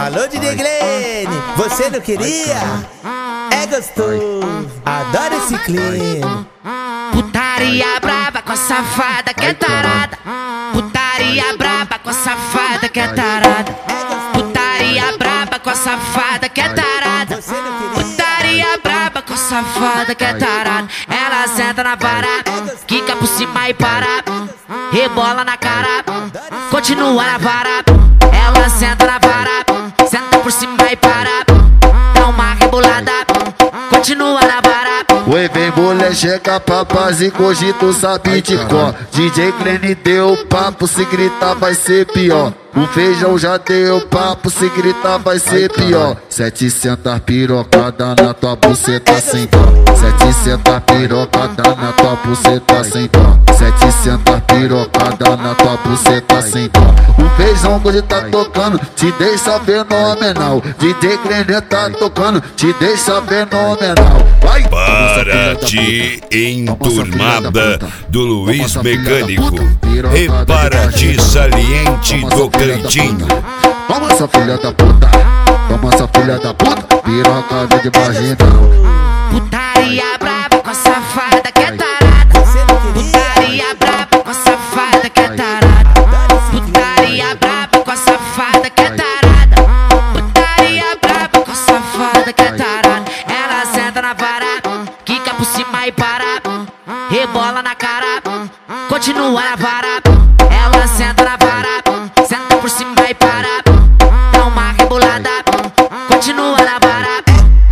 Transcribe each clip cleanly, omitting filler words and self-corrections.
Alô, DJ Glene, você não queria? É gostoso, adoro esse clima. Putaria braba com a safada que é tarada. Putaria braba com a safada que é tarada. Putaria braba com a safada que é tarada. Putaria braba com a safada que é tarada. Ela senta na vara, quica por cima e para, rebola na cara, continua na vara. Ela senta na vara, senta por cima e para, dá uma rebolada, continua na vara. Oi, vem mulher, chega pra paz e cogita o sabe de cor. DJ Glene deu papo, se gritar vai ser pior. O feijão já deu papo, se gritar vai ser pior. 700 pirocada na tua buceta sem dó. 700 pirocada na tua buceta sem dó. 700 pirocada na tua buceta sem dó. O feijão hoje tá tocando, te deixa fenomenal. DJ Glene tá tocando, te deixa fenomenal. Vai! Paraty enturmada do Luiz Mecânico e Paraty saliente do Cleitinho. Toma essa filha da puta, toma essa filha da puta, pirocada de marginal. Putaria braba com a safada que é tarada. Putaria braba com a safada que é tarada. Putaria braba com a safada que é tarada. Putaria braba com a safada que é tarada. Ela senta na vara, quica por cima e para, rebola na cara, continua na vara. Ela senta na vara, senta por cima e para, dá uma rebolada, continua na vara.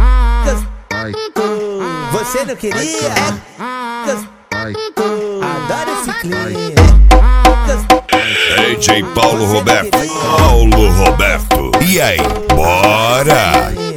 Você não queria? Adoro esse clima. DJ Paulo Roberto. E aí, bora!